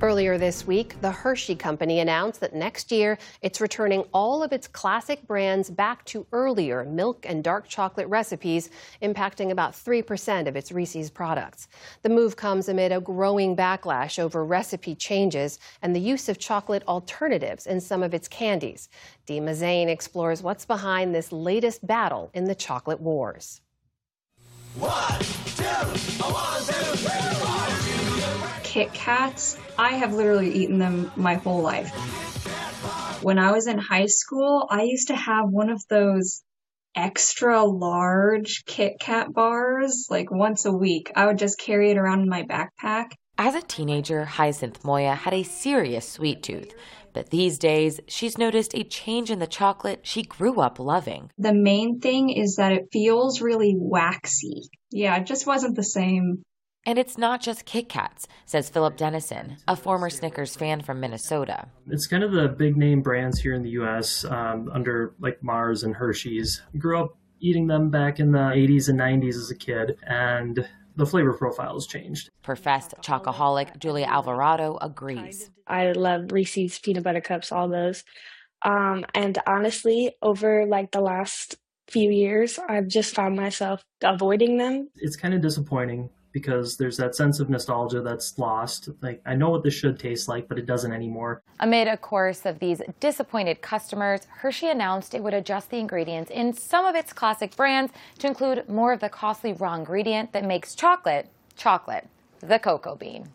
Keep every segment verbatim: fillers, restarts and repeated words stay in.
Earlier this week, the Hershey Company announced that next year it's returning all of its classic brands back to earlier milk and dark chocolate recipes, impacting about three percent of its Reese's products. The move comes amid a growing backlash over recipe changes and the use of chocolate alternatives in some of its candies. Dima Zain explores what's behind this latest battle in the chocolate wars. One, two, one, two, three, four. Kit Kats, I have literally eaten them my whole life. When I was in high school, I used to have one of those extra large Kit Kat bars, like once a week. I would just carry it around in my backpack. As a teenager, Hyacinth Moya had a serious sweet tooth. But these days, she's noticed a change in the chocolate she grew up loving. The main thing is that it feels really waxy. Yeah, it just wasn't the same. And it's not just Kit Kats, says Philip Dennison, a former Snickers fan from Minnesota. It's kind of the big name brands here in the U S um, under like Mars and Hershey's. I grew up eating them back in the eighties and nineties as a kid, and the flavor profile has changed. Professed chocoholic Julia Alvarado agrees. I love Reese's peanut butter cups, all those. Um, and honestly, over like the last few years, I've just found myself avoiding them. It's kind of disappointing because there's that sense of nostalgia that's lost. Like, I know what this should taste like, but it doesn't anymore. Amid a chorus of these disappointed customers, Hershey announced it would adjust the ingredients in some of its classic brands to include more of the costly raw ingredient that makes chocolate, chocolate, the cocoa bean.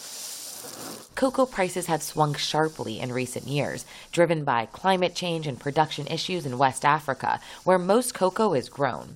Cocoa prices have swung sharply in recent years, driven by climate change and production issues in West Africa, where most cocoa is grown.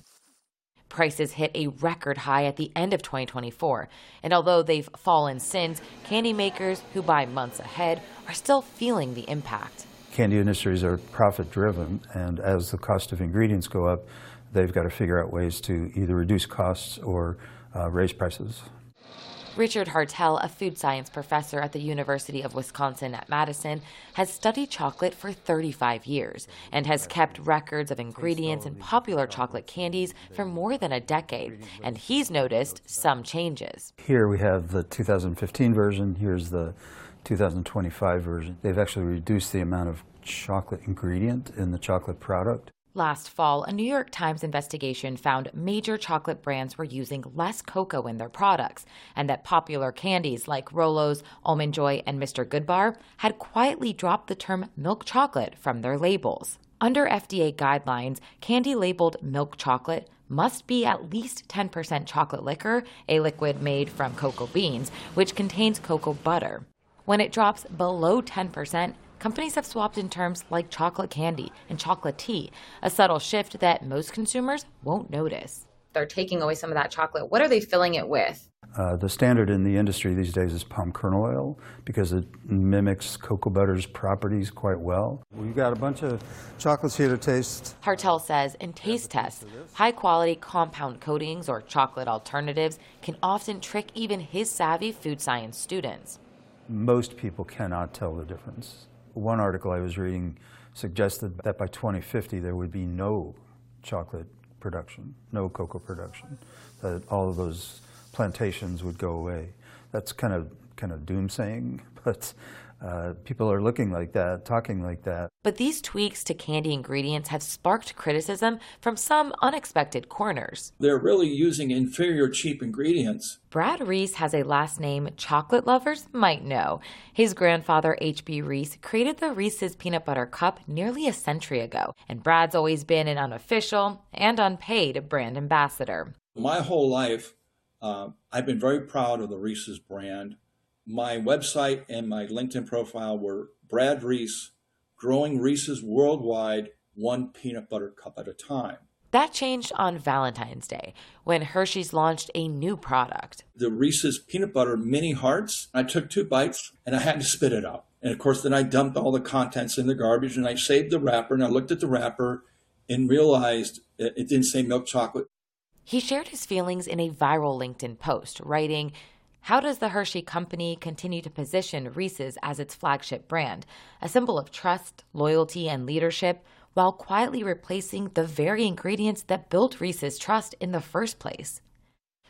Prices hit a record high at the end of twenty twenty-four, and although they've fallen since, candy makers who buy months ahead are still feeling the impact. Candy industries are profit-driven, and as the cost of ingredients go up, they've got to figure out ways to either reduce costs or uh, raise prices. Richard Hartel, a food science professor at the University of Wisconsin at Madison, has studied chocolate for thirty-five years and has kept records of ingredients in popular chocolate candies for more than a decade, and he's noticed some changes. Here we have the two thousand fifteen version, here's the two thousand twenty-five version. They've actually reduced the amount of chocolate ingredient in the chocolate product. Last fall, a New York Times investigation found major chocolate brands were using less cocoa in their products, and that popular candies like Rolos, Almond Joy, and Mister Goodbar had quietly dropped the term milk chocolate from their labels. Under F D A guidelines, candy labeled milk chocolate must be at least ten percent chocolate liquor, a liquid made from cocoa beans, which contains cocoa butter. When it drops below ten percent, companies have swapped in terms like chocolate candy and chocolate tea, a subtle shift that most consumers won't notice. They're taking away some of that chocolate. What are they filling it with? Uh, the standard in the industry these days is palm kernel oil because it mimics cocoa butter's properties quite well. We've got a bunch of chocolates here to taste. Hartel says in taste tests, high-quality compound coatings or chocolate alternatives can often trick even his savvy food science students. Most people cannot tell the difference. One article I was reading suggested that by twenty fifty there would be no chocolate production, no cocoa production, that all of those plantations would go away. That's kind of kind of doomsaying, but uh, people are looking like that, talking like that. But these tweaks to candy ingredients have sparked criticism from some unexpected corners. They're really using inferior cheap ingredients. Brad Reese has a last name chocolate lovers might know. His grandfather, H B Reese, created the Reese's Peanut Butter Cup nearly a century ago, and Brad's always been an unofficial and unpaid brand ambassador. My whole life, uh, I've been very proud of the Reese's brand. My website and my LinkedIn profile were Brad Reese, growing Reese's worldwide, one peanut butter cup at a time. That changed on Valentine's Day, when Hershey's launched a new product. The Reese's Peanut Butter Mini Hearts. I took two bites, and I had to spit it out. And of course, then I dumped all the contents in the garbage, and I saved the wrapper, and I looked at the wrapper and realized it didn't say milk chocolate. He shared his feelings in a viral LinkedIn post, writing, "How does the Hershey Company continue to position Reese's as its flagship brand, a symbol of trust, loyalty, and leadership, while quietly replacing the very ingredients that built Reese's trust in the first place?"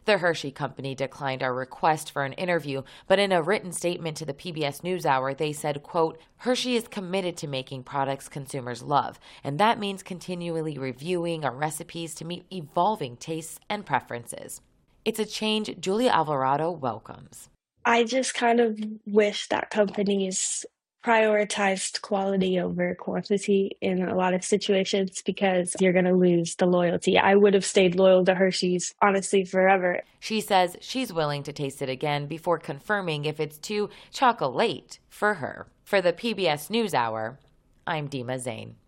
The Hershey Company declined our request for an interview, but in a written statement to the P B S NewsHour, they said, quote, Hershey is committed to making products consumers love, and that means continually reviewing our recipes to meet evolving tastes and preferences. It's a change Julia Alvarado welcomes. I just kind of wish that companies prioritized quality over quantity in a lot of situations because you're going to lose the loyalty. I would have stayed loyal to Hershey's, honestly, forever. She says she's willing to taste it again before confirming if it's too chocolate for her. For the P B S NewsHour, I'm Dima Zain.